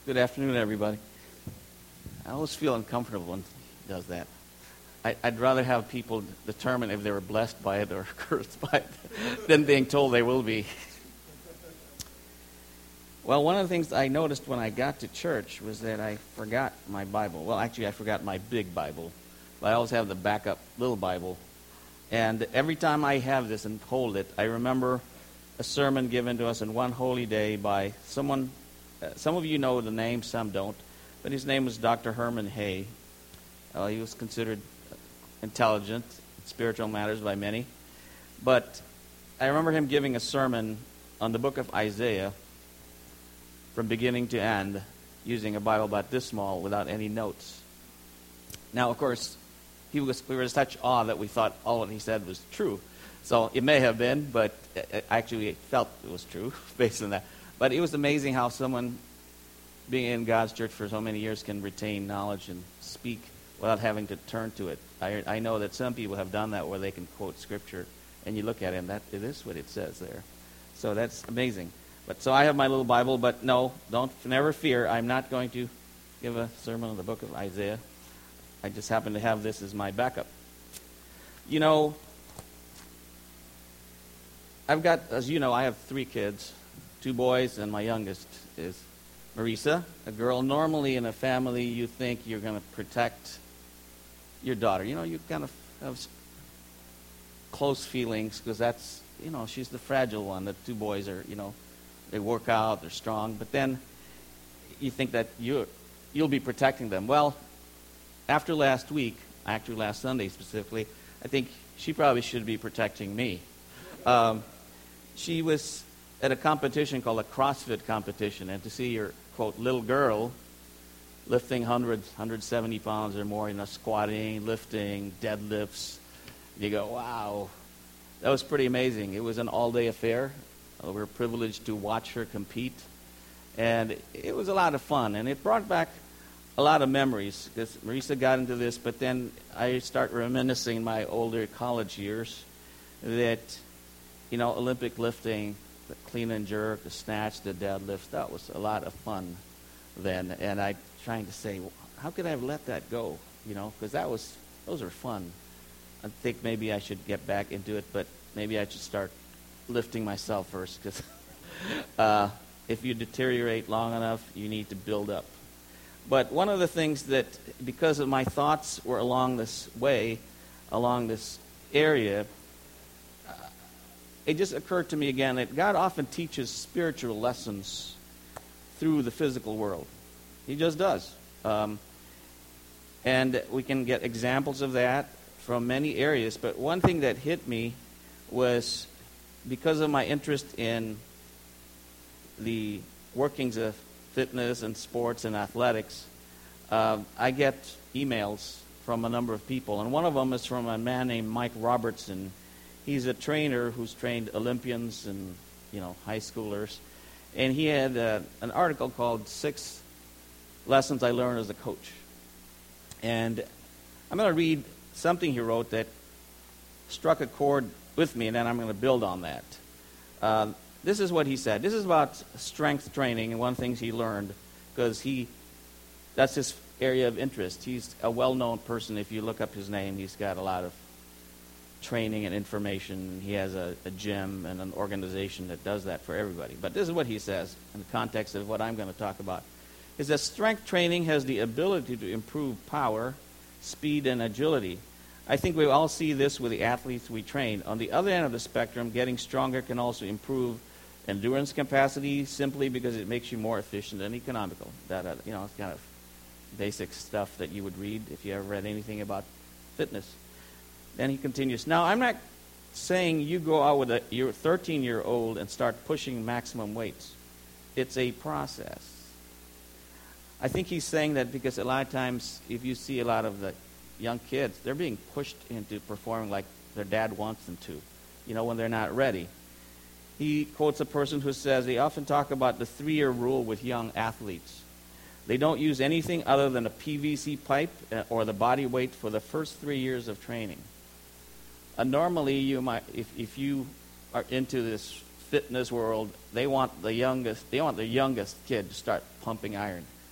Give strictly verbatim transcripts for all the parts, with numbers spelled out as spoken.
Good afternoon, everybody. I always feel uncomfortable when he does that. I, I'd rather have people determine if they were blessed by it or cursed by it than being told they will be. Well, one of the things I noticed when I got to church was that I forgot my Bible. Well, actually, I forgot my big Bible. But I always have the backup little Bible. And every time I have this and hold it, I remember a sermon given to us in one holy day by someone. Uh, some of you know the name, some don't. But his name was Doctor Herman Hay. Uh, he was considered intelligent in spiritual matters by many. But I remember him giving a sermon on the book of Isaiah from beginning to end, using a Bible about this small without any notes. Now, of course, he was, we were in such awe that we thought all what he said was true. So it may have been, but actually felt it was true based on that. But it was amazing how someone being in God's church for so many years can retain knowledge and speak without having to turn to it. I, I know that some people have done that where they can quote Scripture, and you look at it, and that, it is what it says there. So that's amazing. But so I have my little Bible, but no, don't never fear. I'm not going to give a sermon on the book of Isaiah. I just happen to have this as my backup. You know, I've got, as you know, I have three kids, two boys, and my youngest is Marisa, a girl. Normally in a family, you think you're going to protect your daughter. You know, you kind of have close feelings because that's, you know, she's the fragile one. The two boys are, you know, they work out, they're strong. But then you think that you, you'll be protecting them. Well, after last week, actually last Sunday specifically, I think she probably should be protecting me. Um, she was at a competition called a CrossFit competition, and to see your, quote, little girl lifting one hundred, one hundred seventy pounds or more, you know, squatting, lifting, deadlifts, you go, wow. That was pretty amazing. It was an all-day affair. Uh, we were privileged to watch her compete, and it was a lot of fun, and it brought back a lot of memories, because Marisa got into this, but then I start reminiscing my older college years that, you know, Olympic lifting, the clean and jerk, the snatch, the deadlift, that was a lot of fun then, and I trying to say, well, how could I have let that go, you know, because that was, those are fun. I think maybe I should get back into it, but maybe I should start lifting myself first, because uh, if you deteriorate long enough, you need to build up. But one of the things that, because of my thoughts were along this way, along this area, uh, it just occurred to me again that God often teaches spiritual lessons through the physical world. He just does. Um, and we can get examples of that from many areas. But one thing that hit me was because of my interest in the workings of fitness and sports and athletics, uh, I get emails from a number of people. And one of them is from a man named Mike Robertson. He's a trainer who's trained Olympians and, you know, high schoolers. And he had uh, an article called Six Lessons I Learned as a Coach. And I'm going to read something he wrote that struck a chord with me, and then I'm going to build on that. Uh, this is what he said. This is about strength training and one of the things he learned, because he, that's his area of interest. He's a well-known person. If you look up his name, he's got a lot of training and information. He has a, a gym and an organization that does that for everybody. But this is what he says in the context of what I'm going to talk about, is that strength training has the ability to improve power, speed, and agility. I think we all see this with the athletes we train. On the other end of the spectrum, getting stronger can also improve endurance capacity simply because it makes you more efficient and economical. That, uh, you know, it's kind of basic stuff that you would read if you ever read anything about fitness. Then he continues, now I'm not saying you go out with a your thirteen-year-old and start pushing maximum weights. It's a process. I think he's saying that because a lot of times if you see a lot of the young kids, they're being pushed into performing like their dad wants them to, you know, when they're not ready. He quotes a person who says they often talk about the three-year rule with young athletes. They don't use anything other than a P V C pipe or the body weight for the first three years of training. Uh, normally, you might, if, if you are into this fitness world, they want the youngest, they want the youngest kid to start pumping iron.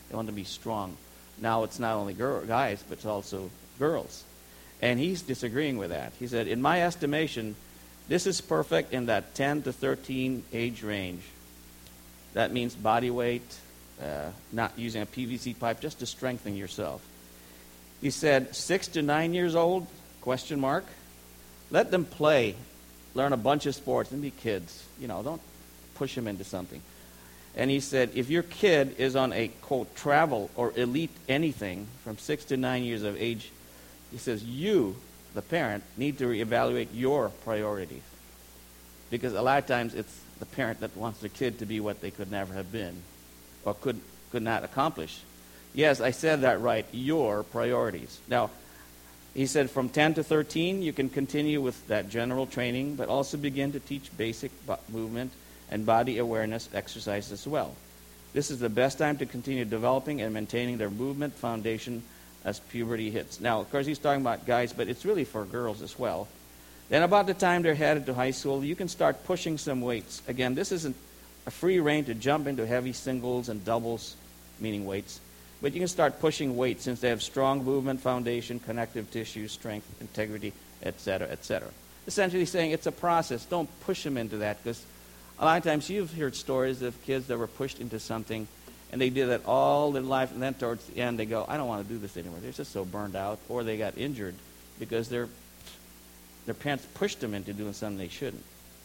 They want to be strong. Now it's not only girl, guys, but it's also girls. And he's disagreeing with that. He said, in my estimation, this is perfect in that ten to thirteen age range. That means body weight, uh, not using a P V C pipe, just to strengthen yourself. He said, six to nine years old, question mark. Let them play, learn a bunch of sports, and be kids. You know, don't push them into something. And he said, if your kid is on a, quote, travel or elite anything from six to nine years of age, he says, you, the parent, need to reevaluate your priorities. Because a lot of times it's the parent that wants their kid to be what they could never have been or could, could not accomplish. Yes, I said that right, your priorities. Now, he said from ten to thirteen, you can continue with that general training, but also begin to teach basic movement and body awareness exercise as well. This is the best time to continue developing and maintaining their movement foundation as puberty hits. Now, of course, he's talking about guys, but it's really for girls as well. Then about the time they're headed to high school, you can start pushing some weights. Again, this isn't a free rein to jump into heavy singles and doubles, meaning weights, but you can start pushing weights since they have strong movement foundation, connective tissue, strength, integrity, et cetera, et cetera. Essentially saying it's a process. Don't push them into that, because a lot of times you've heard stories of kids that were pushed into something and they did that all their life, and then towards the end they go, I don't want to do this anymore. They're just so burned out, or they got injured because their their parents pushed them into doing something they shouldn't.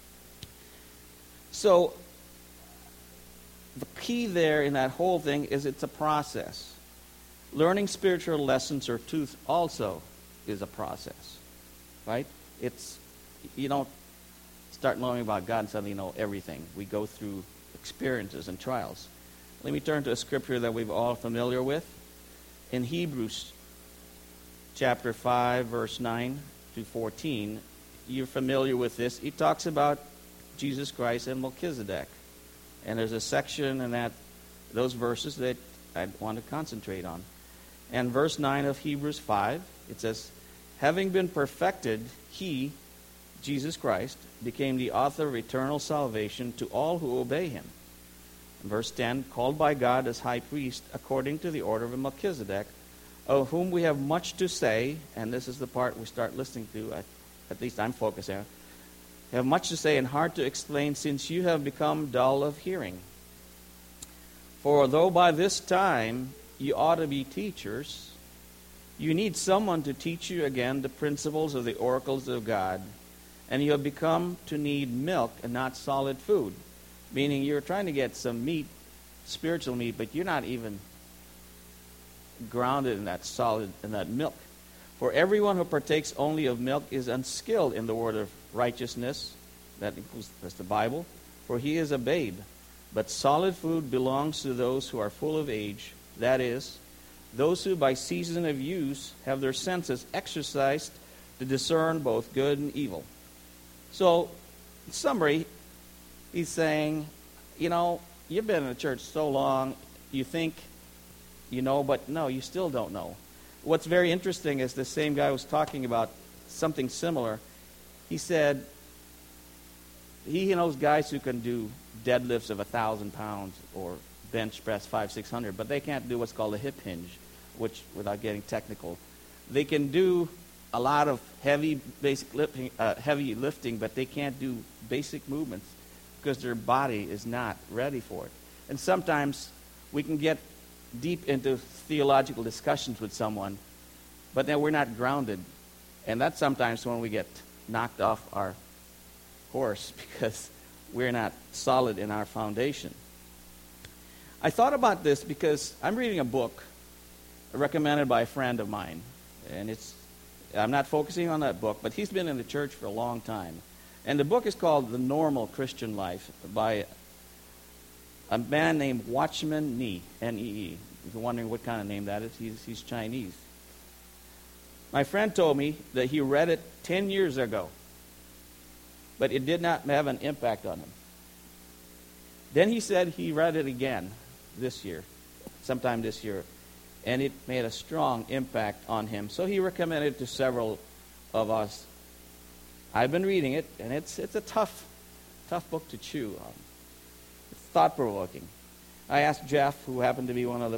So the key there in that whole thing is it's a process. Learning spiritual lessons or truth also is a process, right? It's, you don't start learning about God and suddenly you know everything. We go through experiences and trials. Let me turn to a scripture that we're all familiar with. In Hebrews chapter five, verse nine to fourteen, you're familiar with this. He talks about Jesus Christ and Melchizedek. And there's a section in that those verses that I want to concentrate on. And verse nine of Hebrews five, it says, having been perfected, he, Jesus Christ, became the author of eternal salvation to all who obey him. Verse ten, called by God as high priest according to the order of Melchizedek, of whom we have much to say, and this is the part we start listening to, at, at least I'm focusing on, have much to say and hard to explain, since you have become dull of hearing. For though by this time you ought to be teachers, you need someone to teach you again the principles of the oracles of God, and you have become to need milk and not solid food. Meaning you're trying to get some meat, spiritual meat, but you're not even grounded in that solid, in that milk. For everyone who partakes only of milk is unskilled in the word of righteousness, that includes that's the Bible, for he is a babe. But solid food belongs to those who are full of age, that is, those who by season of use have their senses exercised to discern both good and evil. So, in summary, he's saying, you know, you've been in the church so long, you think you know, but no, you still don't know. What's very interesting is the same guy was talking about something similar. He said he knows guys who can do deadlifts of a thousand pounds or bench press five, six hundred, but they can't do what's called a hip hinge, which, without getting technical, they can do a lot of heavy basic lifting, uh, heavy lifting, but they can't do basic movements because their body is not ready for it. And sometimes we can get deep into theological discussions with someone, but then we're not grounded. And that's sometimes when we get knocked off our course because we're not solid in our foundation. I thought about this because I'm reading a book recommended by a friend of mine. And it's I'm not focusing on that book, but he's been in the church for a long time. And the book is called The Normal Christian Life by a man named Watchman Nee, N E E. If you're wondering what kind of name that is, he's, he's Chinese. My friend told me that he read it ten years ago, but it did not have an impact on him. Then he said he read it again this year, sometime this year, and it made a strong impact on him. So he recommended it to several of us. I've been reading it, and it's it's a tough, tough book to chew on. It's thought-provoking. I asked Jeff, who happened to be one of the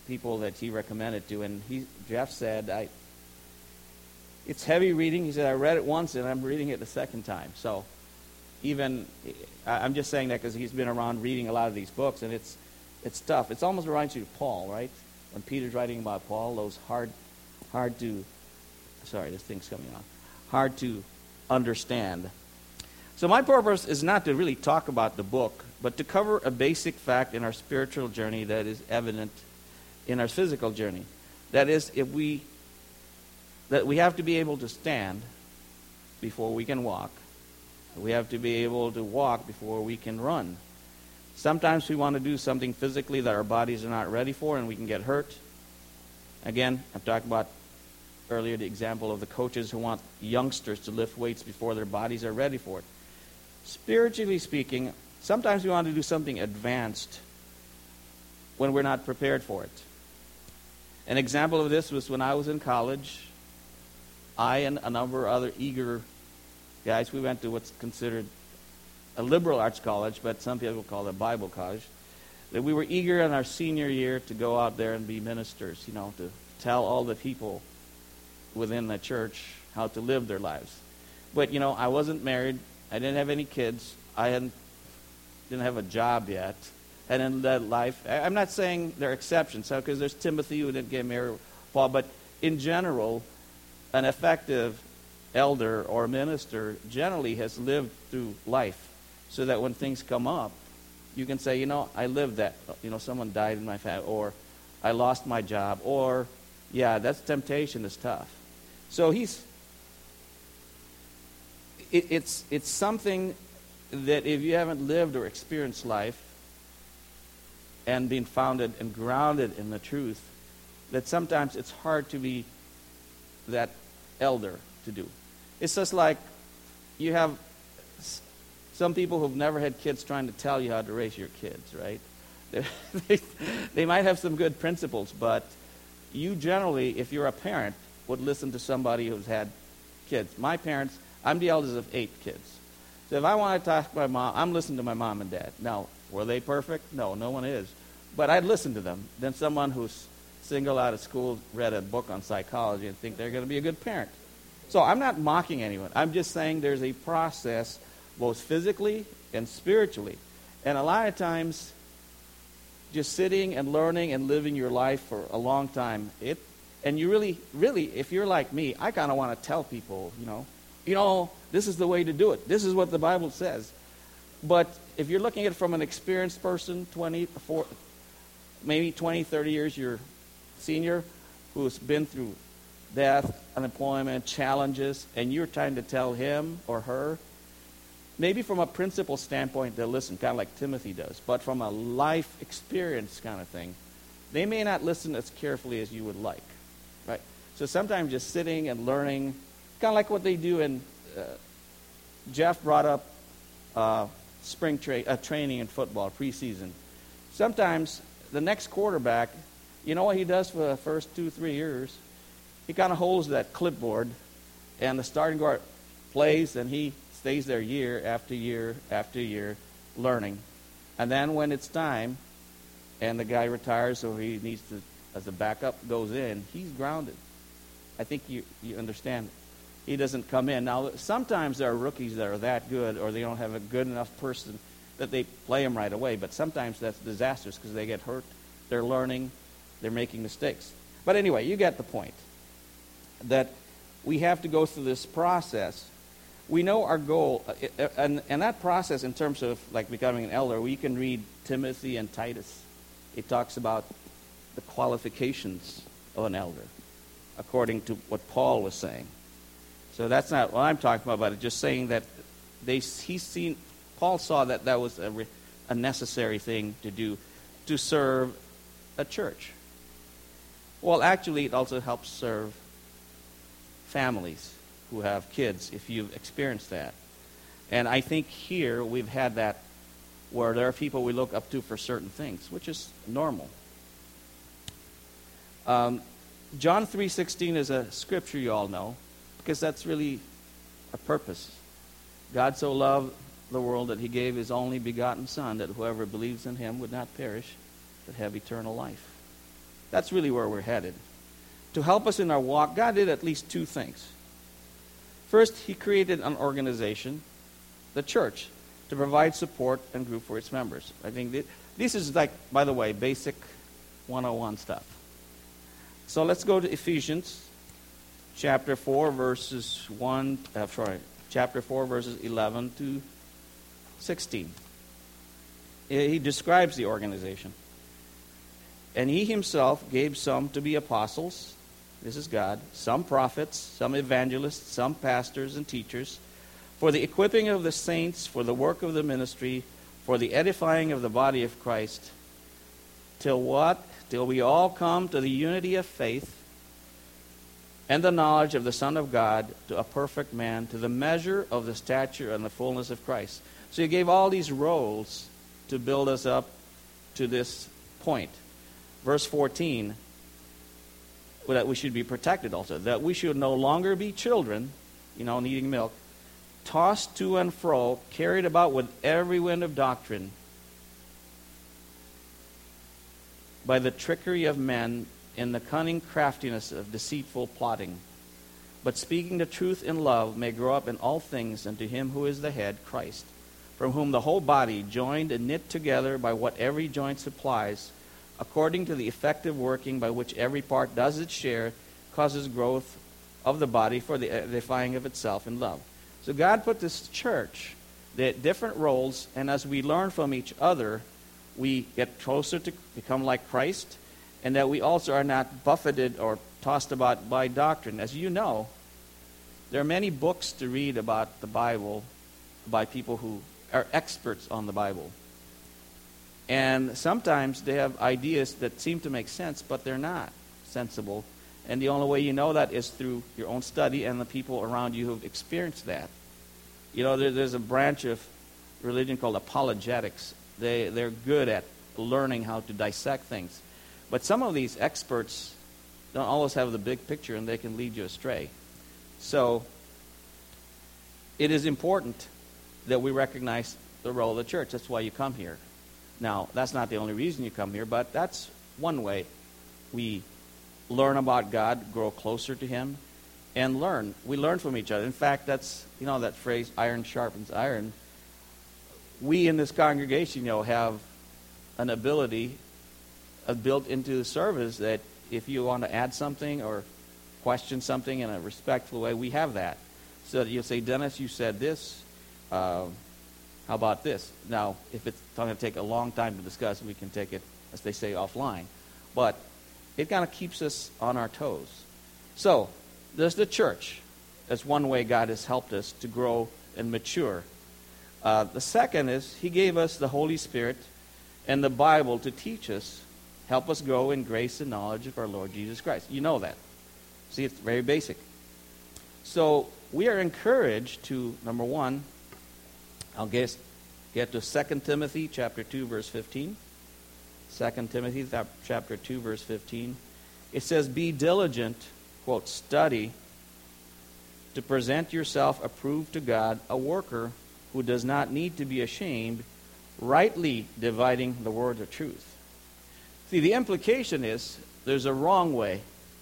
people that he recommended to, and he Jeff said, I it's heavy reading. He said, I read it once, and I'm reading it the second time. So even, I'm just saying that because he's been around reading a lot of these books, and it's it's tough. It almost reminds you of Paul, right? When Peter's writing about Paul, those hard, hard to, sorry, this thing's coming on, hard to understand. So my purpose is not to really talk about the book, but to cover a basic fact in our spiritual journey that is evident in our physical journey. That is, if we that we have to be able to stand before we can walk. We have to be able to walk before we can run. Sometimes we want to do something physically that our bodies are not ready for, and we can get hurt. Again, I've talked about earlier the example of the coaches who want youngsters to lift weights before their bodies are ready for it. Spiritually speaking, sometimes we want to do something advanced when we're not prepared for it. An example of this was when I was in college. I and a number of other eager guys, we went to what's considered a liberal arts college, but some people call it a Bible college, that we were eager in our senior year to go out there and be ministers, you know, to tell all the people within the church how to live their lives. But, you know, I wasn't married. I didn't have any kids. I hadn't, didn't have a job yet. I didn't live life. I'm not saying there are exceptions, because there's Timothy who didn't get married, Paul, but in general, an effective elder or minister generally has lived through life, so that when things come up, you can say, you know, I lived that. You know, someone died in my family, or I lost my job, or, yeah, that's temptation is tough. So he's, it, it's it's something that if you haven't lived or experienced life and been founded and grounded in the truth, that sometimes it's hard to be that elder to do. It's just like you have some people who've never had kids trying to tell you how to raise your kids, right? They, they might have some good principles, but you generally, if you're a parent, would listen to somebody who's had kids. My parents, I'm the eldest of eight kids. So if I want to talk to my mom, I'm listening to my mom and dad. Now, were they perfect? No, no one is. But I'd listen to them than someone who's single out of school, read a book on psychology, and think they're going to be a good parent. So I'm not mocking anyone. I'm just saying there's a process, both physically and spiritually. And a lot of times, just sitting and learning and living your life for a long time, it, and you really, really, if you're like me, I kind of want to tell people, you know, you know, this is the way to do it. This is what the Bible says. But if you're looking at it from an experienced person, twenty, four, maybe twenty, thirty years, you're senior, who's been through death, unemployment, challenges, and you're trying to tell him or her, maybe from a principle standpoint, they'll listen, kind of like Timothy does, but from a life experience kind of thing, they may not listen as carefully as you would like, right? So sometimes just sitting and learning, kind of like what they do in, uh, Jeff brought up uh, spring tra- uh, training in football, preseason. Sometimes the next quarterback, you know what he does for the first two, three years? He kind of holds that clipboard, and the starting guard plays, and he stays there year after year after year learning. And then when it's time, and the guy retires, so he needs to, as a backup, goes in, he's grounded. I think you, you understand. He doesn't come in. Now, sometimes there are rookies that are that good, or they don't have a good enough person that they play them right away. But sometimes that's disastrous because they get hurt. They're learning. They're making mistakes. But anyway, you get the point. That we have to go through this process. We know our goal, and, and that process in terms of like becoming an elder, we can read Timothy and Titus. It talks about the qualifications of an elder, according to what Paul was saying. So that's not what I'm talking about, but it's just saying that they he's seen, Paul saw that that was a, a necessary thing to do to serve a church. Well, actually, it also helps serve families who have kids, if you've experienced that. And I think here we've had that where there are people we look up to for certain things, which is normal. Um, John three sixteen is a scripture you all know, because that's really a purpose. God so loved the world that he gave his only begotten Son, that whoever believes in him would not perish, but have eternal life. That's really where we're headed. To help us in our walk, God did at least two things. First, he created an organization, the church, to provide support and group for its members. I think that this is like, by the way, basic one oh one stuff. So let's go to Ephesians chapter four, verses one, uh, sorry, chapter four, verses eleven to sixteen. He describes the organization. And he himself gave some to be apostles, this is God, some prophets, some evangelists, some pastors and teachers, for the equipping of the saints, for the work of the ministry, for the edifying of the body of Christ, till what? Till we all come to the unity of faith and the knowledge of the Son of God, to a perfect man, to the measure of the stature and the fullness of Christ. So he gave all these roles to build us up to this point. Verse fourteen, that we should be protected also, that we should no longer be children, you know, needing milk, tossed to and fro, carried about with every wind of doctrine, by the trickery of men, in the cunning craftiness of deceitful plotting. But speaking the truth in love may grow up in all things unto him who is the head, Christ, from whom the whole body, joined and knit together by what every joint supplies, according to the effective working by which every part does its share, causes growth of the body for the edifying of itself in love. So God put this church, the different roles, and as we learn from each other, we get closer to become like Christ, and that we also are not buffeted or tossed about by doctrine. As you know, there are many books to read about the Bible by people who are experts on the Bible. And sometimes they have ideas that seem to make sense, but they're not sensible. And the only way you know that is through your own study and the people around you who've experienced that. You know, there, there's a branch of religion called apologetics. They, they're good at learning how to dissect things. But some of these experts don't always have the big picture, and they can lead you astray. So it is important that we recognize the role of the church. That's why you come here. Now, that's not the only reason you come here, but that's one way we learn about God, grow closer to him, and learn. We learn from each other. In fact, that's, you know, that phrase, iron sharpens iron. We in this congregation, you know, have an ability uh, built into the service that if you want to add something or question something in a respectful way, we have that. So that you'll say, Dennis, you said this. Uh, how about this? Now, if it's going to take a long time to discuss, we can take it, as they say, offline. But it kind of keeps us on our toes. So, there's the church. That's one way God has helped us to grow and mature. Uh, the second is he gave us the Holy Spirit and the Bible to teach us, help us grow in grace and knowledge of our Lord Jesus Christ. You know that. See, it's very basic. So we are encouraged to, number one, I'll guess, get to Second Timothy chapter two, verse fifteen. Second Timothy chapter two, verse fifteen. It says, be diligent, quote, study to present yourself approved to God, a worker who does not need to be ashamed, rightly dividing the word of truth. See, the implication is there's a wrong way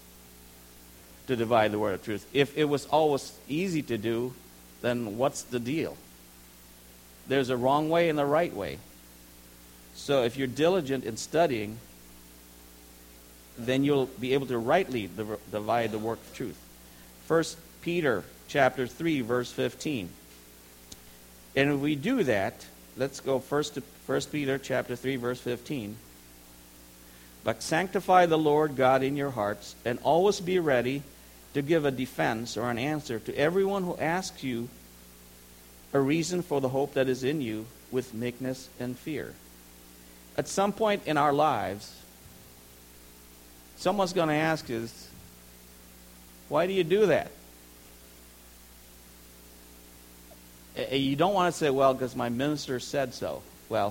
to divide the word of truth. If it was always easy to do, then what's the deal? There's a wrong way and a right way. So if you're diligent in studying, then you'll be able to rightly divide the work of truth. First Peter chapter three, verse fifteen. And if we do that, let's go first to First Peter chapter three, verse fifteen. But sanctify the Lord God in your hearts, and always be ready to give a defense or an answer to everyone who asks you a reason for the hope that is in you with meekness and fear. At some point in our lives, someone's going to ask us, why do you do that? You don't want to say, well, because my minister said so. Well,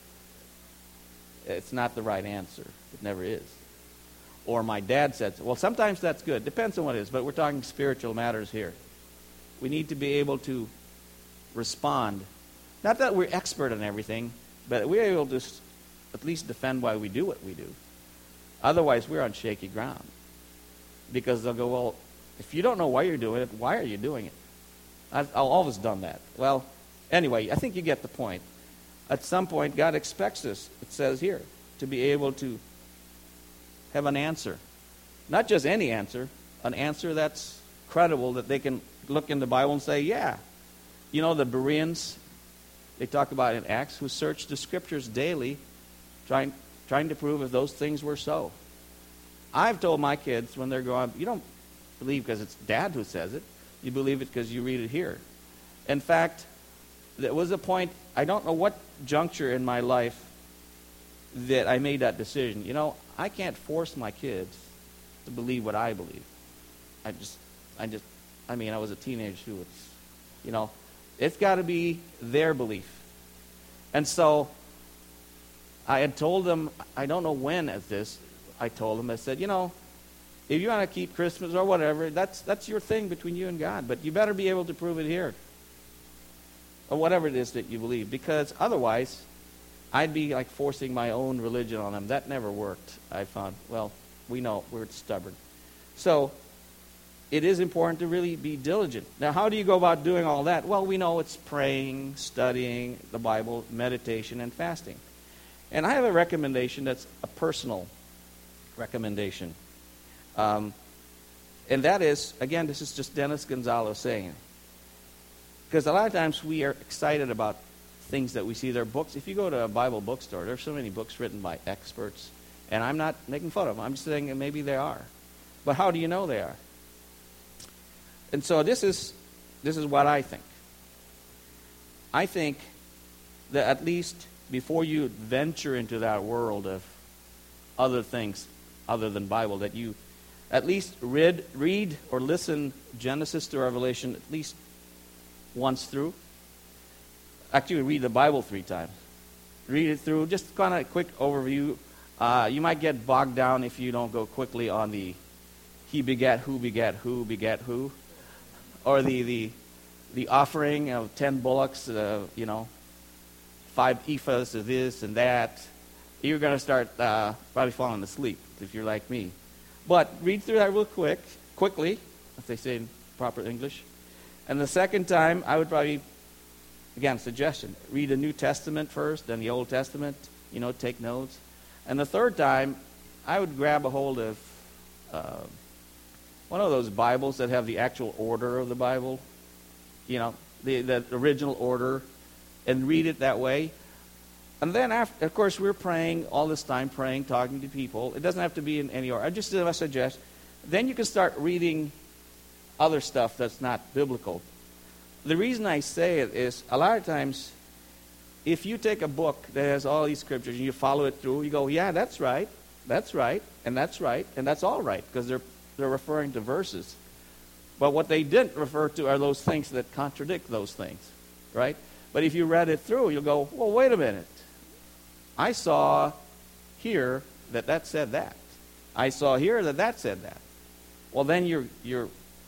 it's not the right answer. It never is. Or my dad said so. Well, sometimes that's good. Depends on what it is, but we're talking spiritual matters here. We need to be able to respond. Not that we're expert on everything, but we're able to at least defend why we do what we do. Otherwise, we're on shaky ground. Because they'll go, well, if you don't know why you're doing it, why are you doing it? I've, I've always done that. Well, anyway, I think you get the point. At some point, God expects us, it says here, to be able to have an answer. Not just any answer, an answer that's credible, that they can look in the Bible and say, yeah. You know, the Bereans, they talk about in Acts, who searched the Scriptures daily, trying, trying to prove if those things were so. I've told my kids when they're going, you don't believe because it's Dad who says it. You believe it because you read it here. In fact, there was a point, I don't know what juncture in my life that I made that decision. You know, I can't force my kids to believe what I believe. I just, I just, I mean, I was a teenager who was, you know, it's got to be their belief. And so I had told them, I don't know when at this, I told them, I said, you know, if you want to keep Christmas or whatever, that's that's your thing between you and God. But you better be able to prove it here. Or whatever it is that you believe. Because otherwise, I'd be like forcing my own religion on them. That never worked, I found. Well, we know we're stubborn. So it is important to really be diligent. Now, how do you go about doing all that? Well, we know it's praying, studying the Bible, meditation, and fasting. And I have a recommendation that's a personal recommendation. Um, and that is, again, this is just Dennis Gonzalez saying. Because a lot of times we are excited about things that we see. There are books. If you go to a Bible bookstore, there's so many books written by experts. And I'm not making fun of them. I'm just saying that maybe they are. But how do you know they are? And so this is this is what I think. I think that at least before you venture into that world of other things other than Bible, that you at least read, read or listen Genesis to Revelation at least once through. Actually, read the Bible three times. Read it through, just kind of a quick overview. Uh, you might get bogged down if you don't go quickly on the he begat, who begat, who begat, who. Or the, the, the offering of ten bullocks, uh, you know, five ephahs of this and that. You're going to start uh, probably falling asleep if you're like me. But read through that real quick, quickly, if they say in proper English. And the second time, I would probably, again, suggestion, read the New Testament first, then the Old Testament, you know, take notes. And the third time, I would grab a hold of uh, one of those Bibles that have the actual order of the Bible, you know, the, the original order, and read it that way. And then, after, of course, we're praying all this time, praying, talking to people. It doesn't have to be in any order. I just I suggest, then you can start reading other stuff that's not biblical. The reason I say it is, a lot of times, if you take a book that has all these scriptures and you follow it through, you go, yeah, that's right, that's right, and that's right, and that's all right, because they're they're referring to verses. But what they didn't refer to are those things that contradict those things, right? But if you read it through, you'll go, well, wait a minute. I saw here that that said that. I saw here that that said that. Well, then you're you're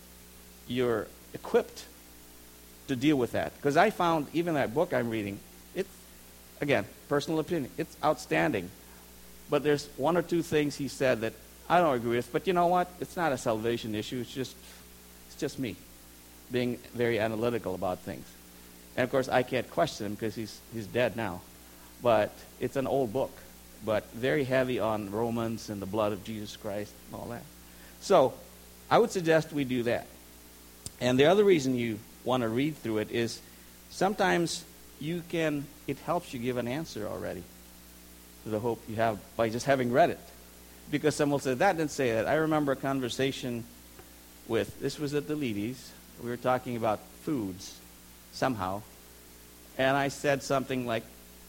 you're equipped to deal with that. Because I found even that book I'm reading, it's, again, personal opinion, it's outstanding. But there's one or two things he said that I don't agree with. But you know what? It's not a salvation issue. It's just it's just me being very analytical about things. And of course, I can't question him because he's he's dead now. But it's an old book, but very heavy on Romans and the blood of Jesus Christ and all that. So I would suggest we do that. And the other reason you want to read through it is sometimes you can, it helps you give an answer already to the hope you have by just having read it. Because someone said, that didn't say that. I remember a conversation with, this was at the Leadys. We were talking about foods somehow. And I said something like,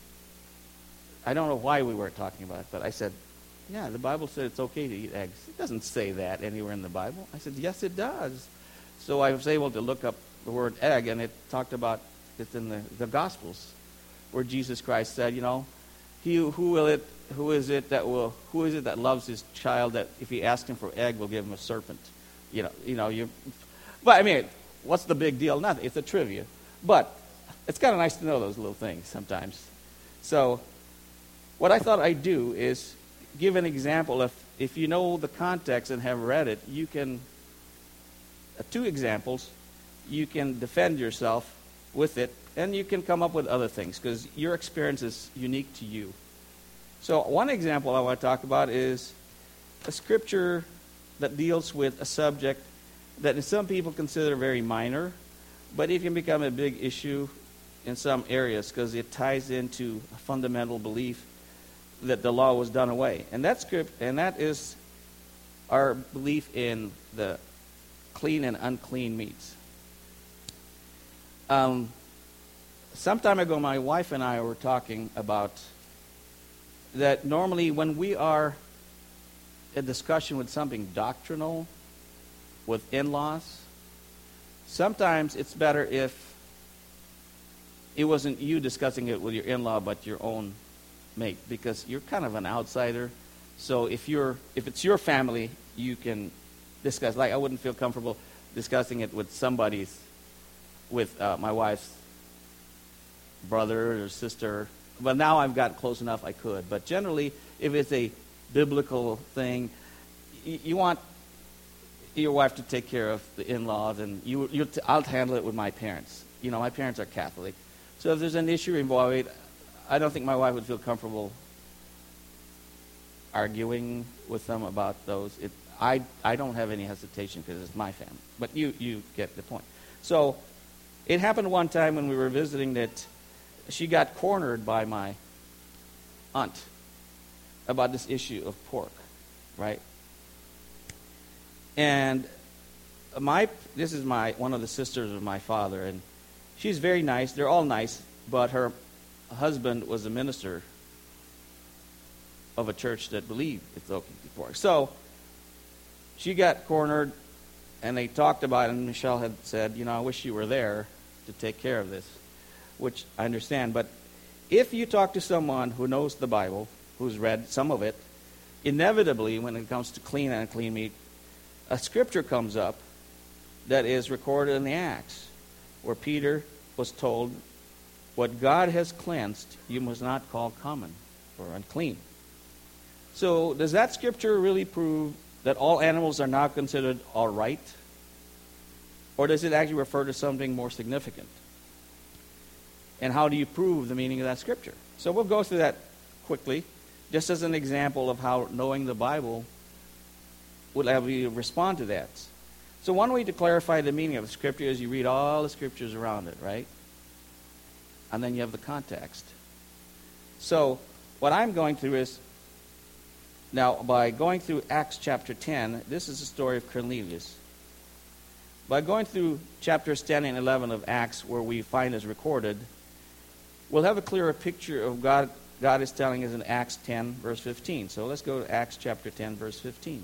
I don't know why we were talking about it, but I said, yeah, the Bible said it's okay to eat eggs. It doesn't say that anywhere in the Bible. I said, yes, it does. So I was able to look up the word egg, and it talked about, it's in the, the Gospels, where Jesus Christ said, you know, he who will it, who is it that will, who is it that loves his child that if he asks him for egg, will give him a serpent? You know, you know, you. But I mean, what's the big deal? Nothing. It's a trivia. But it's kind of nice to know those little things sometimes. So what I thought I'd do is give an example of if you know the context and have read it, you can, uh, two examples, you can defend yourself with it, and you can come up with other things, because your experience is unique to you. So one example I want to talk about is a scripture that deals with a subject that some people consider very minor, but it can become a big issue in some areas because it ties into a fundamental belief that the law was done away. And that script, and that is our belief in the clean and unclean meats. Um, some time ago, my wife and I were talking about that normally when we are in discussion with something doctrinal, with in-laws, sometimes it's better if it wasn't you discussing it with your in-law, but your own mate, because you're kind of an outsider. So if you're if it's your family, you can discuss. Like I wouldn't feel comfortable discussing it with somebody's, with uh, my wife's brother or sister. But now I've got close enough I could. But generally, if it's a biblical thing, you, you want your wife to take care of the in-laws, and you, you t- I'll handle it with my parents. You know, my parents are Catholic. So if there's an issue involved, I don't think my wife would feel comfortable arguing with them about those. It, I, I don't have any hesitation because it's my family. But you, you get the point. So it happened one time when we were visiting that she got cornered by my aunt about this issue of pork, right? And my this is my one of the sisters of my father, and she's very nice. They're all nice, but her husband was a minister of a church that believed it's okay to eat pork. So she got cornered, and they talked about it, and Michelle had said, you know, I wish you were there to take care of this, which I understand. But if you talk to someone who knows the Bible, who's read some of it, inevitably, when it comes to clean and unclean meat, a scripture comes up that is recorded in the Acts, where Peter was told, what God has cleansed, you must not call common or unclean. So does that scripture really prove that all animals are now considered all right? Or does it actually refer to something more significant? And how do you prove the meaning of that scripture? So we'll go through that quickly, just as an example of how knowing the Bible would have you respond to that. So one way to clarify the meaning of the scripture is you read all the scriptures around it, right? And then you have the context. So what I'm going through is, now by going through Acts chapter ten, this is the story of Cornelius. By going through chapters ten and eleven of Acts, where we find is recorded, we'll have a clearer picture of God. God is telling us in Acts ten, verse fifteen. So let's go to Acts chapter ten, verse fifteen.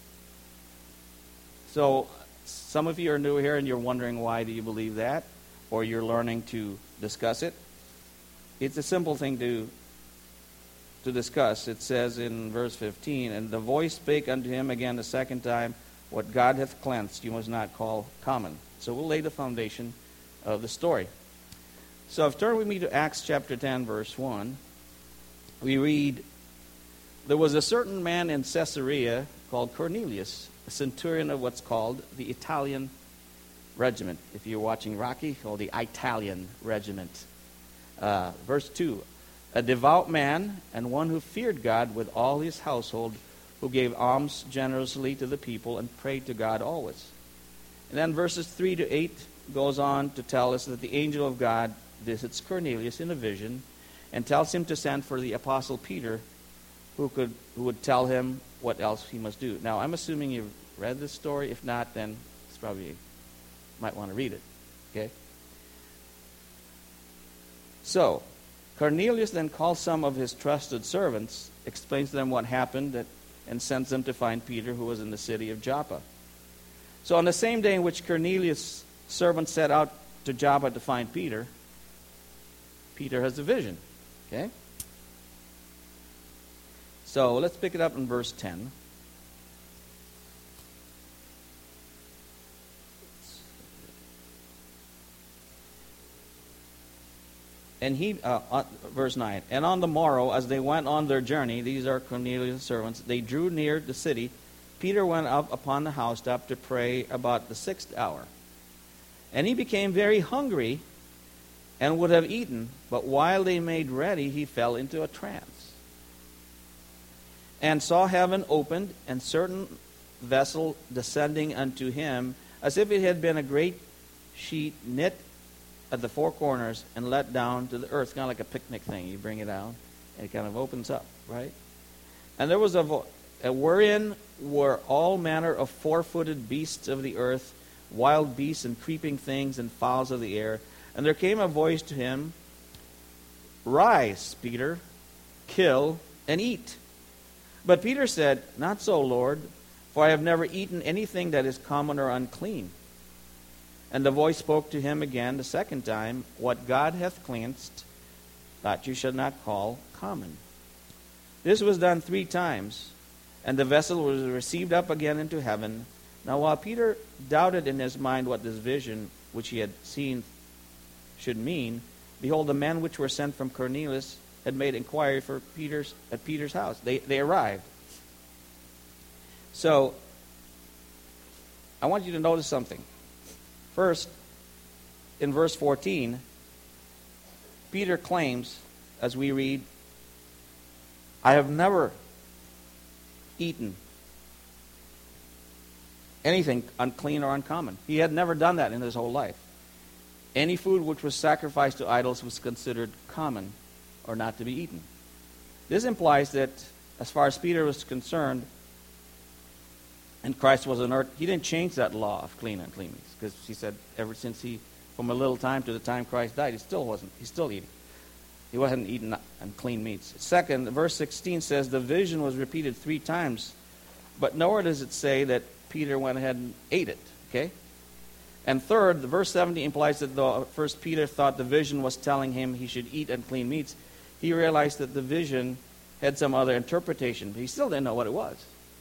So some of you are new here and you're wondering why do you believe that, or you're learning to discuss it. It's a simple thing to to discuss. It says in verse fifteen, and the voice spake unto him again the second time, what God hath cleansed, you must not call common. So we'll lay the foundation of the story. So if turn with me to Acts chapter ten, verse one, we read, there was a certain man in Caesarea called Cornelius, a centurion of what's called the Italian regiment. If you're watching Rocky, called the Italian regiment. Uh, verse two, a devout man and one who feared God with all his household, who gave alms generously to the people and prayed to God always. And then verses three to eight goes on to tell us that the angel of God visits Cornelius in a vision and tells him to send for the apostle Peter, who could who would tell him what else he must do. Now, I'm assuming you've read this story. If not, then it's probably, you might want to read it. Okay? So, Cornelius then calls some of his trusted servants, explains to them what happened, that, and sends them to find Peter, who was in the city of Joppa. So on the same day in which Cornelius' servants set out to Joppa to find Peter, Peter has a vision. Okay? So let's pick it up in verse ten. And he, uh, uh, verse nine, and on the morrow, as they went on their journey, these are Cornelius' servants, they drew near the city. Peter went up upon the housetop to pray about the sixth hour. And he became very hungry and would have eaten, but while they made ready, he fell into a trance. And saw heaven opened, and certain vessel descending unto him, as if it had been a great sheet knit at the four corners and let down to the earth, kind of like a picnic thing. You bring it down, and it kind of opens up, right? And there was a, vo- a wherein were all manner of four-footed beasts of the earth, wild beasts and creeping things and fowls of the air. And there came a voice to him, Rise, Peter, kill and eat. But Peter said, Not so, Lord, for I have never eaten anything that is common or unclean. And the voice spoke to him again the second time, What God hath cleansed, that you should not call common. This was done three times, and the vessel was received up again into heaven. Now while Peter doubted in his mind what this vision which he had seen should mean, behold, the men which were sent from Cornelius had made inquiry for Peter's at Peter's house. They they arrived. So I want you to notice something. First, in verse fourteen, Peter claims, as we read, I have never eaten anything unclean or uncommon. He had never done that in his whole life. Any food which was sacrificed to idols was considered common or not to be eaten. This implies that, as far as Peter was concerned, and Christ was on earth, he didn't change that law of clean and unclean meats, because he said ever since he, from a little time to the time Christ died, he still wasn't, he's still eating. He wasn't eating unclean meats. Second, verse sixteen says the vision was repeated three times, but nowhere does it say that Peter went ahead and ate it, okay? And third, the verse seventy implies that though first Peter thought the vision was telling him he should eat unclean meats, he realized that the vision had some other interpretation, but he still didn't know what it was.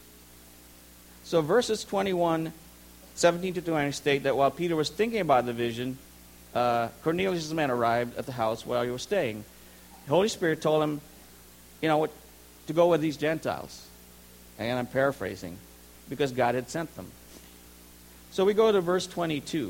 So verses twenty-one, seventeen to twenty state that while Peter was thinking about the vision, uh, Cornelius' men arrived at the house while he was staying. The Holy Spirit told him, you know, what, to go with these Gentiles. And I'm paraphrasing, because God had sent them. So we go to verse twenty-two.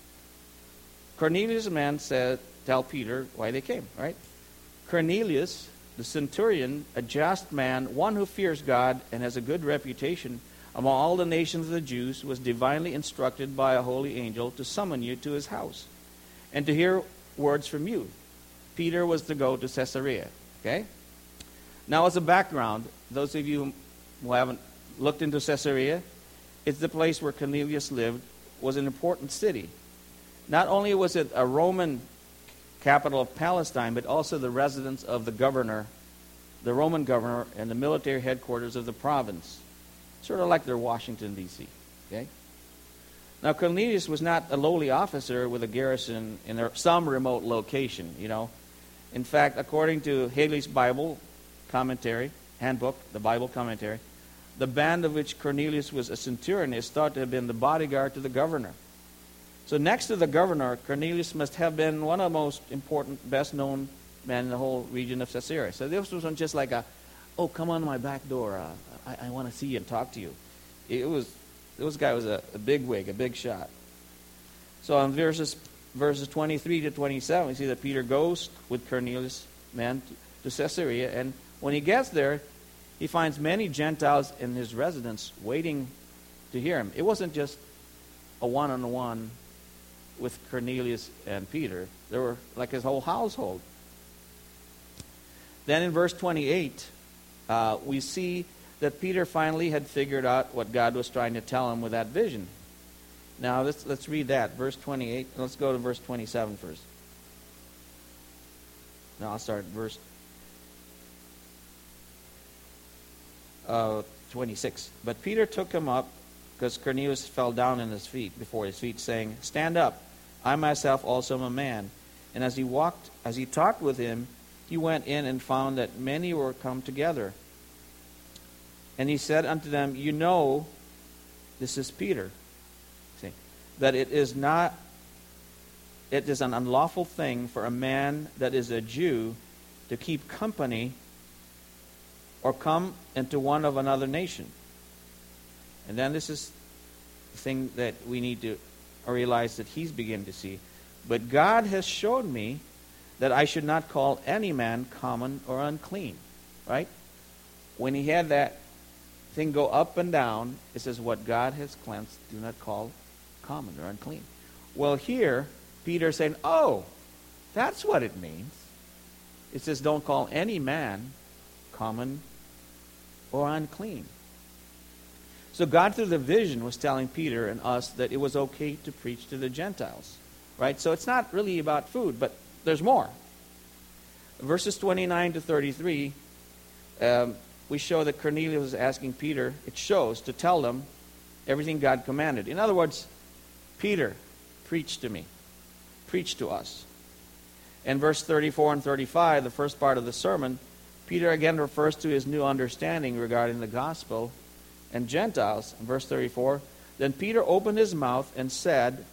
Cornelius' men said, tell Peter why they came, right? Cornelius, the centurion, a just man, one who fears God and has a good reputation among all the nations of the Jews, was divinely instructed by a holy angel to summon you to his house and to hear words from you. Peter was to go to Caesarea. Okay? Now, as a background, those of you who haven't looked into Caesarea, it's the place where Cornelius lived, was an important city. Not only was it a Roman capital of Palestine, but also the residence of the governor, the Roman governor, and the military headquarters of the province. Sort of like their Washington, D C Okay? Now, Cornelius was not a lowly officer with a garrison in some remote location, you know. In fact, according to Haley's Bible commentary, handbook, the Bible commentary, the band of which Cornelius was a centurion is thought to have been the bodyguard to the governor. So next to the governor, Cornelius must have been one of the most important, best-known men in the whole region of Caesarea. So this wasn't just like a, oh, come on my back door, uh, I, I want to see you and talk to you. It was, this guy was a, a big wig, a big shot. So in verses verses twenty-three to twenty-seven, we see that Peter goes with Cornelius' men to, to Caesarea, and when he gets there, he finds many Gentiles in his residence waiting to hear him. It wasn't just a one-on-one with Cornelius and Peter. There were like his whole household. Then in verse twenty-eight, uh, we see that Peter finally had figured out what God was trying to tell him with that vision. Now let's let's read that, verse twenty-eight. Let's go to verse twenty-seven first. No, I'll start at verse uh, twenty-six. But Peter took him up, because Cornelius fell down in his feet before his feet, saying, "Stand up, I myself also am a man." And as he walked, as he talked with him, he went in and found that many were come together. And he said unto them, "You know, this is Peter, see, that it is not it is an unlawful thing for a man that is a Jew to keep company or come into one of another nation. And then this is the thing that we need to realize that he's beginning to see. But God has showed me that I should not call any man common or unclean. Right? When he had that thing go up and down, it says, what God has cleansed, do not call common or unclean. Well, here, Peter is saying, oh, that's what it means. It says, don't call any man common or unclean. So God, through the vision, was telling Peter and us that it was okay to preach to the Gentiles. Right? So it's not really about food, but there's more. Verses twenty-nine to thirty-three, um, we show that Cornelius was asking Peter, it shows, to tell them everything God commanded. In other words, Peter, preach to me. Preach to us. In verse thirty-four and thirty-five, the first part of the sermon, Peter again refers to his new understanding regarding the gospel and Gentiles. In verse thirty-four, then Peter opened his mouth and said,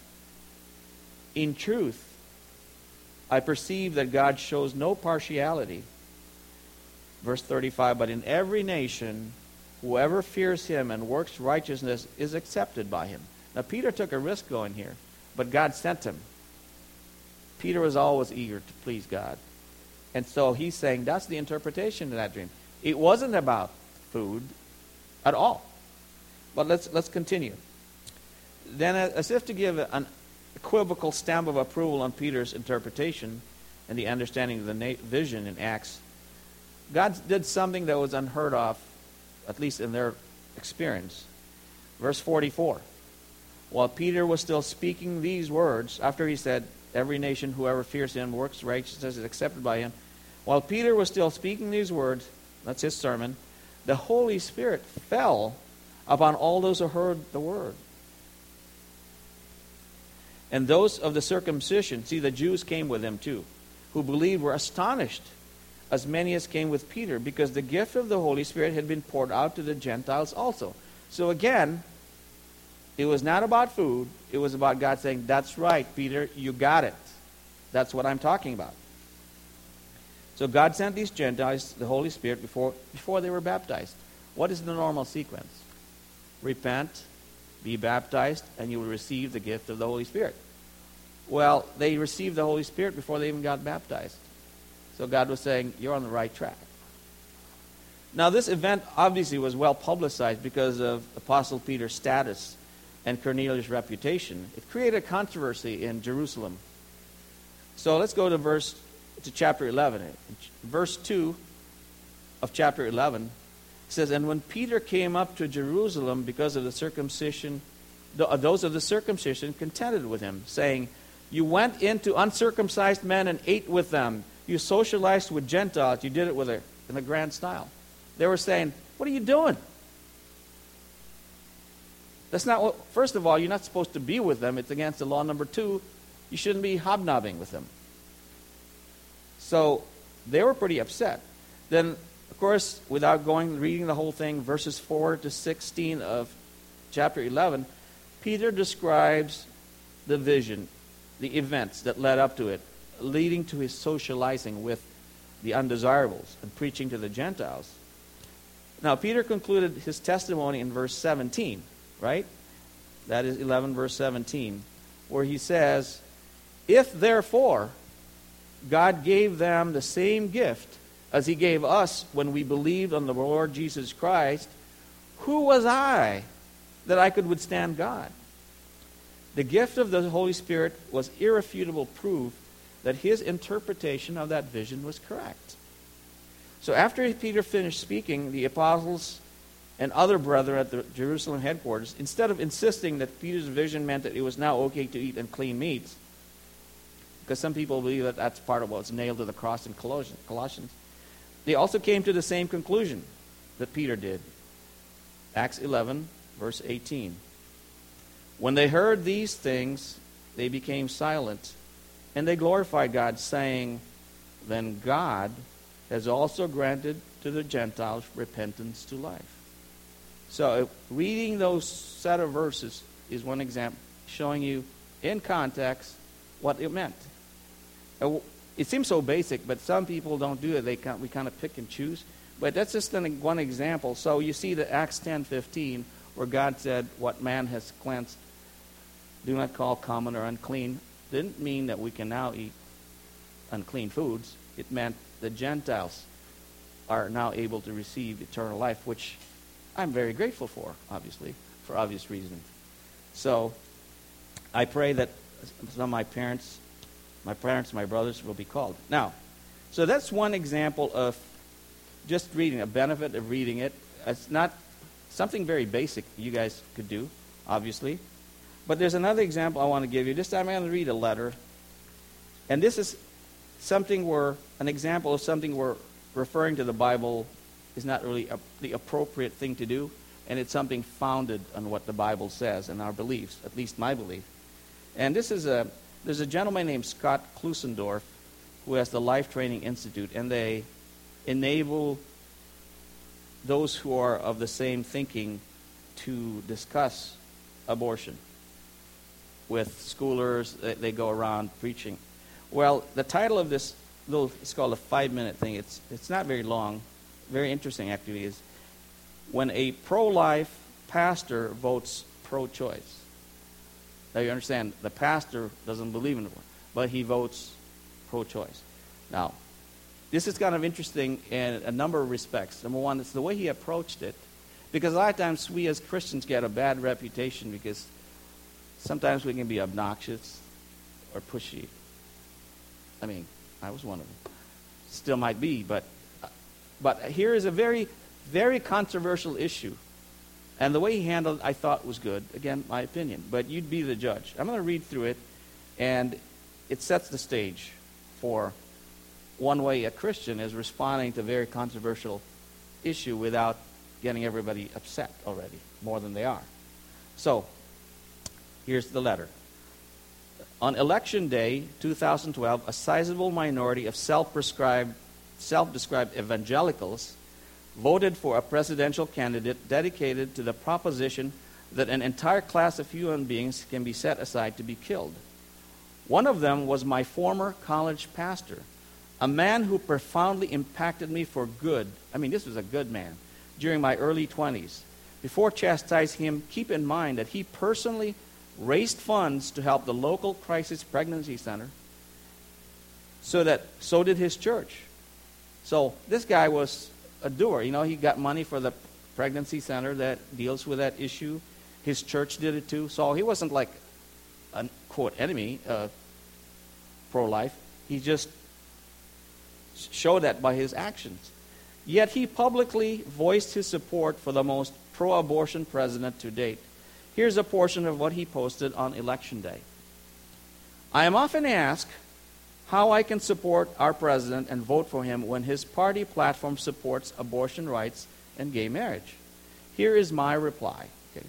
in truth, I perceive that God shows no partiality. Verse thirty-five, but in every nation, whoever fears him and works righteousness is accepted by him. Now, Peter took a risk going here, but God sent him. Peter was always eager to please God. And so he's saying that's the interpretation of that dream. It wasn't about food at all. But let's let's continue. Then, as if to give an equivocal stamp of approval on Peter's interpretation and the understanding of the na- vision in Acts, God did something that was unheard of, at least in their experience. Verse forty-four. While Peter was still speaking these words, after he said, every nation, whoever fears him, works righteousness is accepted by him. While Peter was still speaking these words, that's his sermon, the Holy Spirit fell upon all those who heard the word. And those of the circumcision, see, the Jews came with him too, who believed were astonished, as many as came with Peter, because the gift of the Holy Spirit had been poured out to the Gentiles also. So again, it was not about food. It was about God saying, that's right, Peter, you got it. That's what I'm talking about. So God sent these Gentiles the Holy Spirit before, before they were baptized. What is the normal sequence? Repent, be baptized, and you will receive the gift of the Holy Spirit. Well, they received the Holy Spirit before they even got baptized. So God was saying, you're on the right track. Now, this event obviously was well publicized because of Apostle Peter's status and Cornelius' reputation. It created controversy in Jerusalem. So let's go to verse to chapter eleven. Verse two of chapter eleven says, and when Peter came up to Jerusalem because of the circumcision, those of the circumcision contended with him, saying, you went into uncircumcised men and ate with them. You socialized with Gentiles. You did it with a, in a grand style. They were saying, what are you doing? That's not what, first of all, you're not supposed to be with them. It's against the law. Number two, you shouldn't be hobnobbing with them. So they were pretty upset. Then, of course, without going reading the whole thing, verses four to sixteen of chapter eleven, Peter describes the vision, the events that led up to it, leading to his socializing with the undesirables and preaching to the Gentiles. Now, Peter concluded his testimony in verse seventeen, right? That is eleven, verse seventeen, where he says, if therefore God gave them the same gift as he gave us when we believed on the Lord Jesus Christ, who was I that I could withstand God? The gift of the Holy Spirit was irrefutable proof that his interpretation of that vision was correct. So after Peter finished speaking, the apostles and other brethren at the Jerusalem headquarters, instead of insisting that Peter's vision meant that it was now okay to eat unclean meats, because some people believe that that's part of what's nailed to the cross in Colossians, they also came to the same conclusion that Peter did. Acts eleven, verse eighteen. When they heard these things, they became silent, and they glorified God, saying, then God has also granted to the Gentiles repentance to life. So reading those set of verses is one example, showing you in context what it meant. It seems so basic, but some people don't do it. They kind, we kind of pick and choose. But that's just an, one example. So you see the Acts ten fifteen, where God said, what man has cleansed, do not call common or unclean. Didn't mean that we can now eat unclean foods. It meant the Gentiles are now able to receive eternal life, which I'm very grateful for, obviously, for obvious reasons. So I pray that some of my parents, my parents, my brothers will be called. Now, so that's one example of just reading, a benefit of reading it. It's not something very basic you guys could do, obviously. But there's another example I want to give you. This time I'm going to read a letter. And this is something where, an example of something where referring to the Bible is not really a, the appropriate thing to do. And it's something founded on what the Bible says and our beliefs, at least my belief. And this is a, there's a gentleman named Scott Klusendorf who has the Life Training Institute, and they enable those who are of the same thinking to discuss abortion with schoolers. They go around preaching. Well, the title of this little, it's called a five-minute thing. It's it's not very long. Very interesting, actually, is when a pro-life pastor votes pro-choice. Now, you understand, the pastor doesn't believe in it, but he votes pro-choice. Now, this is kind of interesting in a number of respects. Number one, it's the way he approached it. Because a lot of times we as Christians get a bad reputation because sometimes we can be obnoxious or pushy. I mean, I was one of them. Still might be, but but here is a very, very controversial issue. And the way he handled it, I thought was good. Again, my opinion. But you'd be the judge. I'm going to read through it, and it sets the stage for one way a Christian is responding to a very controversial issue without getting everybody upset already, more than they are. So, here's the letter. On Election Day, two thousand twelve, a sizable minority of self-prescribed, self-described evangelicals voted for a presidential candidate dedicated to the proposition that an entire class of human beings can be set aside to be killed. One of them was my former college pastor, a man who profoundly impacted me for good. I mean, this was a good man. During my early twenties. Before chastising him, keep in mind that he personally raised funds to help the local crisis pregnancy center, so that so did his church. So this guy was a doer. You know, he got money for the pregnancy center that deals with that issue. His church did it too. So he wasn't like a, quote, enemy, uh, pro-life. He just showed that by his actions. Yet he publicly voiced his support for the most pro-abortion president to date. Here's a portion of what he posted on Election Day. I am often asked how I can support our president and vote for him when his party platform supports abortion rights and gay marriage. Here is my reply. Okay.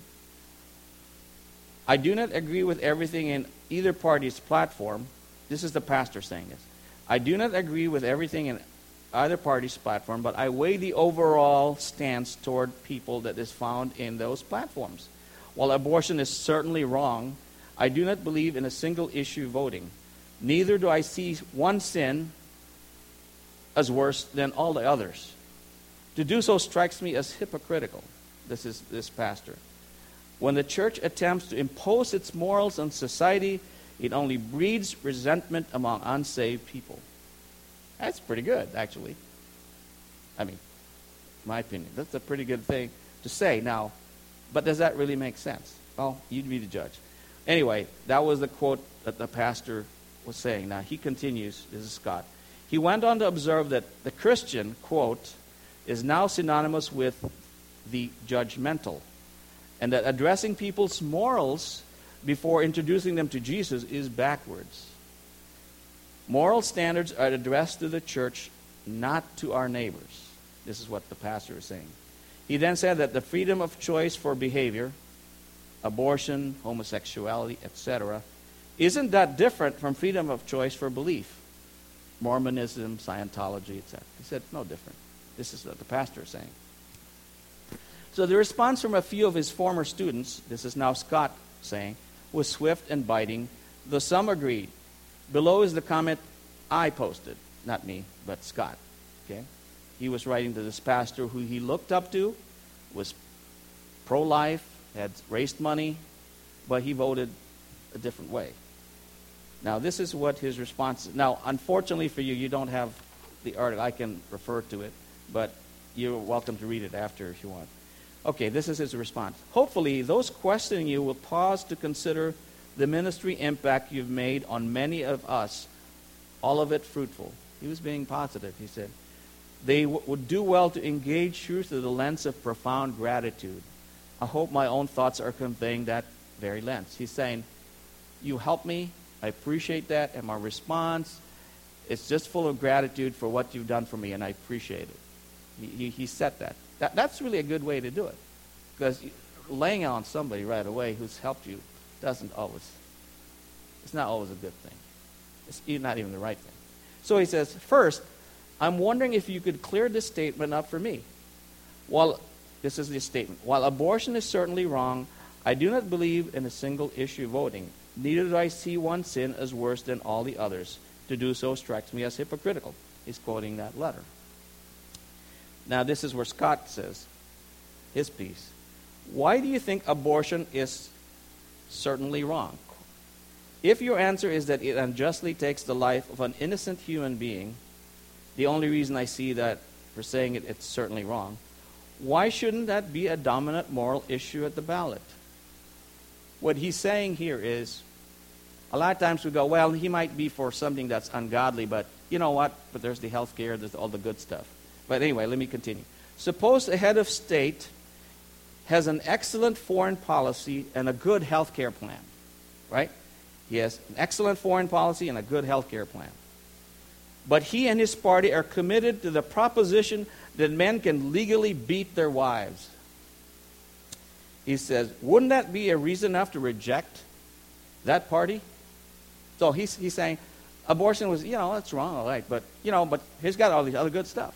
I do not agree with everything in either party's platform. This is the pastor saying this. I do not agree with everything in either party's platform, but I weigh the overall stance toward people that is found in those platforms. While abortion is certainly wrong, I do not believe in a single issue voting. Neither do I see one sin as worse than all the others. To do so strikes me as hypocritical. This is this pastor. When the church attempts to impose its morals on society, it only breeds resentment among unsaved people. That's pretty good, actually. I mean, my opinion. That's a pretty good thing to say. Now, but does that really make sense? Well, you'd be the judge. Anyway, that was the quote that the pastor was saying. Now, he continues. This is Scott. He went on to observe that the Christian, quote, is now synonymous with the judgmental, and that addressing people's morals before introducing them to Jesus is backwards. Moral standards are addressed to the church, not to our neighbors. This is what the pastor is saying. He then said that the freedom of choice for behavior, abortion, homosexuality, et cetera, isn't that different from freedom of choice for belief, Mormonism, Scientology, et cetera. He said, no different. This is what the pastor is saying. So the response from a few of his former students, this is now Scott saying, was swift and biting, though some agreed. Below is the comment I posted, not me, but Scott. Okay, he was writing to this pastor who he looked up to, was pro-life, had raised money, but he voted a different way. Now, this is what his response is. Now, unfortunately for you, you don't have the article. I can refer to it, but you're welcome to read it after if you want. Okay, this is his response. Hopefully, those questioning you will pause to consider the ministry impact you've made on many of us, all of it fruitful. He was being positive, he said. They w- would do well to engage you through the lens of profound gratitude. I hope my own thoughts are conveying that very lens. He's saying, you helped me, I appreciate that, and my response is just full of gratitude for what you've done for me, and I appreciate it. He, he, he said that. that. That's really a good way to do it, because laying on somebody right away who's helped you doesn't always, it's not always a good thing. It's not even the right thing. So he says, first, I'm wondering if you could clear this statement up for me. While, this is the statement, while abortion is certainly wrong, I do not believe in a single issue voting. Neither do I see one sin as worse than all the others. To do so strikes me as hypocritical. He's quoting that letter. Now, this is where Scott says his piece. Why do you think abortion is certainly wrong? If your answer is that it unjustly takes the life of an innocent human being, the only reason I see that for saying it, it's certainly wrong, why shouldn't that be a dominant moral issue at the ballot? What he's saying here is, a lot of times we go, well, he might be for something that's ungodly, but you know what? But there's the health care, there's all the good stuff. But anyway, let me continue. Suppose the head of state has an excellent foreign policy and a good health care plan, right? He has an excellent foreign policy and a good health care plan. But he and his party are committed to the proposition that men can legally beat their wives. He says, wouldn't that be a reason enough to reject that party? So he's, he's saying, abortion was, you know, that's wrong, all right, but, you know, but he's got all these other good stuff.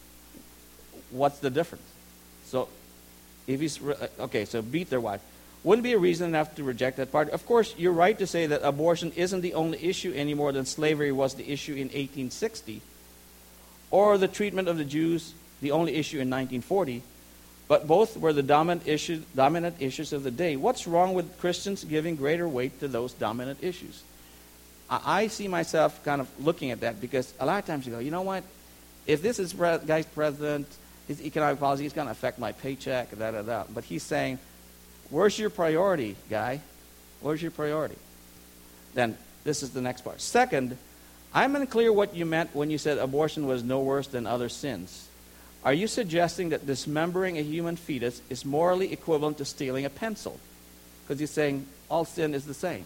What's the difference? So, if he's, okay, so beat their wife. Wouldn't be a reason enough to reject that party. Of course, you're right to say that abortion isn't the only issue any more than slavery was the issue in eighteen sixty, or the treatment of the Jews the only issue in nineteen forty, but both were the dominant issues, dominant issues of the day. What's wrong with Christians giving greater weight to those dominant issues? I, I see myself kind of looking at that because a lot of times you go, you know what? If this is pre- guy's president, his economic policy is going to affect my paycheck, da da da. But he's saying, where's your priority, guy? Where's your priority? Then this is the next part. Second, I'm unclear what you meant when you said abortion was no worse than other sins. Are you suggesting that dismembering a human fetus is morally equivalent to stealing a pencil? Because you're saying all sin is the same.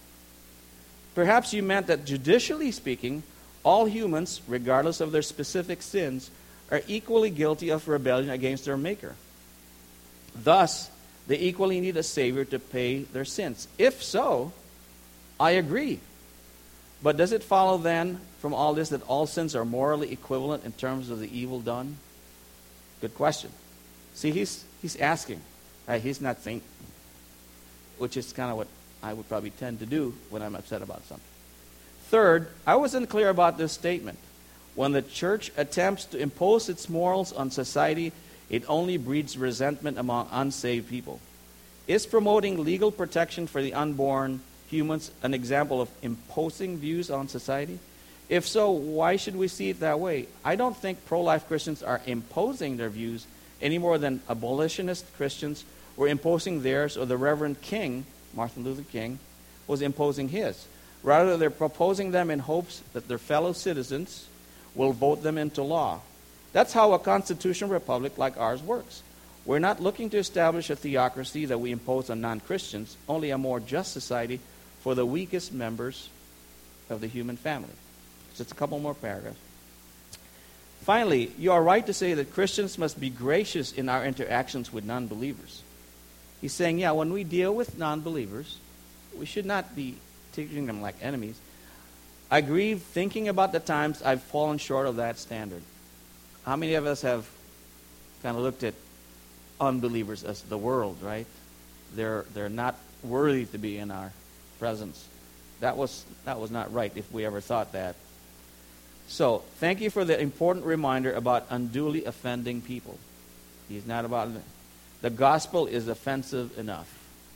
Perhaps you meant that judicially speaking, all humans, regardless of their specific sins, are equally guilty of rebellion against their Maker. Thus, they equally need a Savior to pay their sins. If so, I agree. But does it follow then from all this that all sins are morally equivalent in terms of the evil done? Good question. See, he's he's asking. Right? He's not saying, which is kind of what I would probably tend to do when I'm upset about something. Third, I wasn't clear about this statement. When the church attempts to impose its morals on society, it only breeds resentment among unsaved people. Is promoting legal protection for the unborn humans an example of imposing views on society? If so, why should we see it that way? I don't think pro-life Christians are imposing their views any more than abolitionist Christians were imposing theirs, or the Reverend King, Martin Luther King, was imposing his. Rather, they're proposing them in hopes that their fellow citizens will vote them into law. That's how a constitutional republic like ours works. We're not looking to establish a theocracy that we impose on non-Christians, only a more just society for the weakest members of the human family. Just a couple more paragraphs. Finally, you are right to say that Christians must be gracious in our interactions with non-believers. He's saying, yeah, when we deal with non-believers, we should not be treating them like enemies. I grieve thinking about the times I've fallen short of that standard. How many of us have kind of looked at unbelievers as the world, right? They're they're not worthy to be in our presence. That was, that was not right if we ever thought that. So, thank you for the important reminder about unduly offending people. He's not about... The gospel is offensive enough.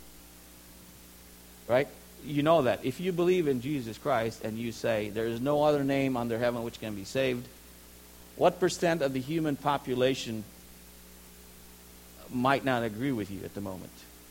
Right? You know that. If you believe in Jesus Christ and you say, there is no other name under heaven which can be saved, what percent of the human population might not agree with you at the moment?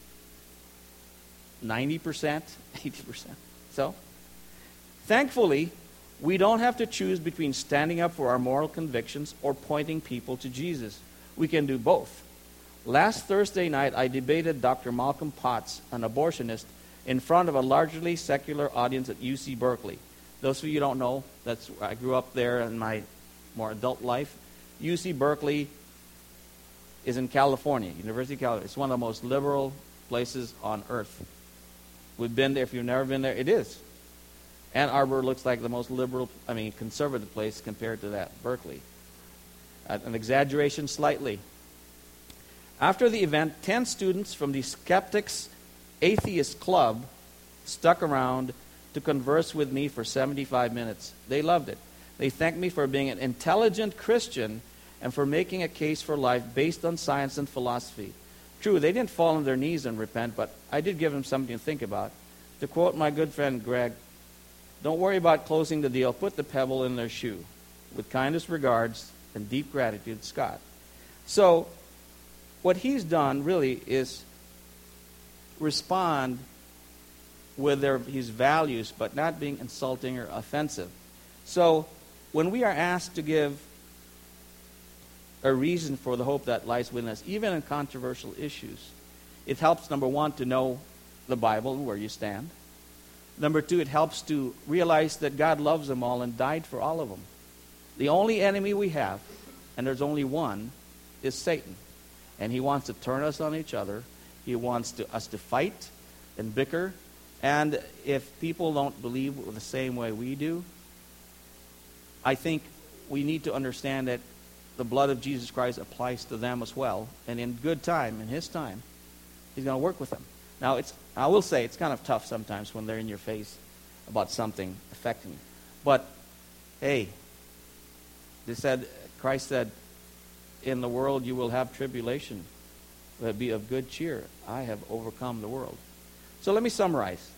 ninety percent? eighty percent? So, thankfully, we don't have to choose between standing up for our moral convictions or pointing people to Jesus. We can do both. Last Thursday night, I debated Doctor Malcolm Potts, an abortionist, in front of a largely secular audience at U C Berkeley. Those of you who don't know, that's I grew up there in my more adult life. U C Berkeley is in California, University of California. It's one of the most liberal places on earth. We've been there. If you've never been there, it is. Ann Arbor looks like the most liberal, I mean, conservative place compared to that, Berkeley. Uh, an exaggeration slightly. After the event, ten students from the Skeptics Atheist Club stuck around to converse with me for seventy-five minutes. They loved it. They thanked me for being an intelligent Christian and for making a case for life based on science and philosophy. True, they didn't fall on their knees and repent, but I did give them something to think about. To quote my good friend Greg, don't worry about closing the deal. Put the pebble in their shoe. With kindest regards and deep gratitude, Scott. So, what he's done really is respond with their, his values, but not being insulting or offensive. So, when we are asked to give a reason for the hope that lies within us, even in controversial issues, it helps, number one, to know the Bible and where you stand. Number two, it helps to realize that God loves them all and died for all of them. The only enemy we have, and there's only one, is Satan. And he wants to turn us on each other. He wants to, us to fight and bicker. And if people don't believe the same way we do, I think we need to understand that the blood of Jesus Christ applies to them as well. And in good time, in his time, he's going to work with them. Now, it's I will say it's kind of tough sometimes when they're in your face about something affecting you. But, hey, they said, Christ said, in the world you will have tribulation, but be of good cheer. I have overcome the world. So let me summarize.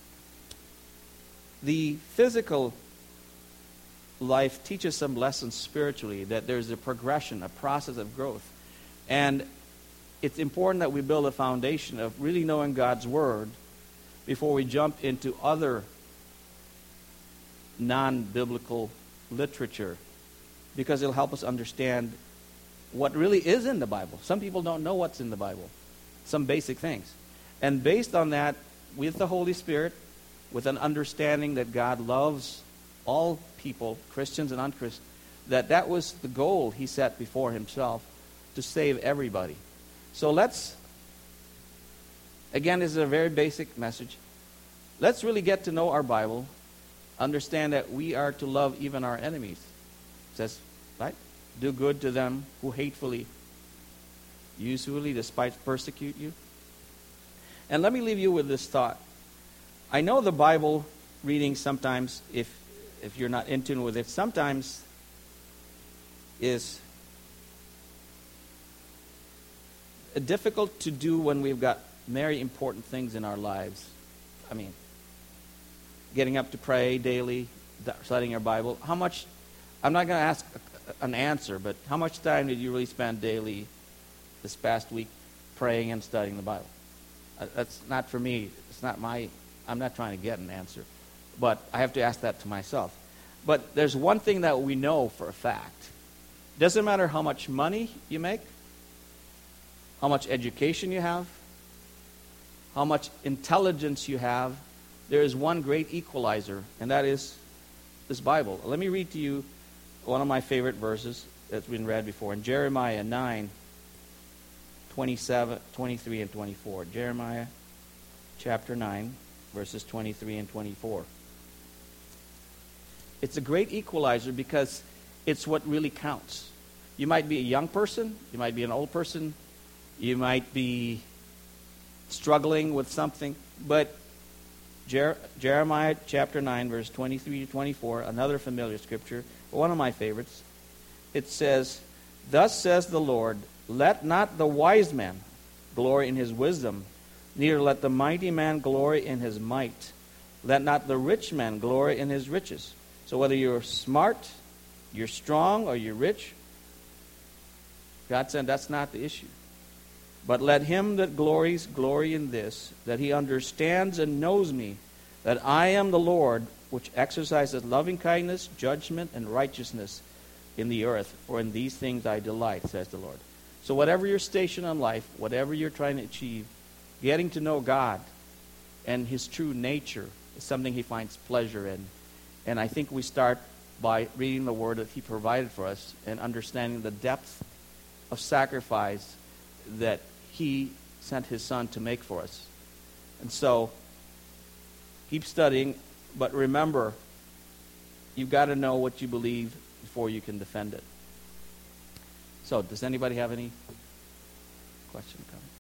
The physical life teaches some lessons spiritually, that there's a progression, a process of growth. And it's important that we build a foundation of really knowing God's Word before we jump into other non-biblical literature, because it'll help us understand what really is in the Bible. Some people don't know what's in the Bible, some basic things. And based on that, with the Holy Spirit, with an understanding that God loves all people, Christians and unchristians, that that was the goal he set before himself, to save everybody. So let's, again, this is a very basic message. Let's really get to know our Bible, understand that we are to love even our enemies. It says, right? Do good to them who hatefully, usually despite persecute you. And let me leave you with this thought. I know the Bible reading sometimes, if if you're not in tune with it, sometimes is difficult to do when we've got very important things in our lives. I mean, getting up to pray daily, studying our Bible. How much, I'm not going to ask an answer, but how much time did you really spend daily this past week praying and studying the Bible? That's not for me. It's not my, I'm not trying to get an answer. But I have to ask that to myself. But there's one thing that we know for a fact. Doesn't matter how much money you make, how much education you have, how much intelligence you have, there is one great equalizer, and that is this Bible. Let me read to you one of my favorite verses that's been read before in Jeremiah nine, twenty-seven, twenty-three, and twenty-four. Jeremiah chapter nine, verses twenty-three and twenty-four. It's a great equalizer because it's what really counts. You might be a young person, you might be an old person, you might be struggling with something, but Jer- Jeremiah chapter nine, verse twenty-three to twenty-four, another familiar scripture, one of my favorites. It says, "Thus says the Lord, let not the wise man glory in his wisdom, neither let the mighty man glory in his might. Let not the rich man glory in his riches." So whether you're smart, you're strong, or you're rich, God said that's not the issue. "But let him that glories glory in this, that he understands and knows me, that I am the Lord, which exercises loving kindness, judgment, and righteousness in the earth. For in these things I delight, says the Lord." So whatever your station in life, whatever you're trying to achieve, getting to know God and his true nature is something he finds pleasure in. And I think we start by reading the word that he provided for us and understanding the depth of sacrifice that he sent his son to make for us. And so, keep studying, but remember, you've got to know what you believe before you can defend it. So, does anybody have any question, comment?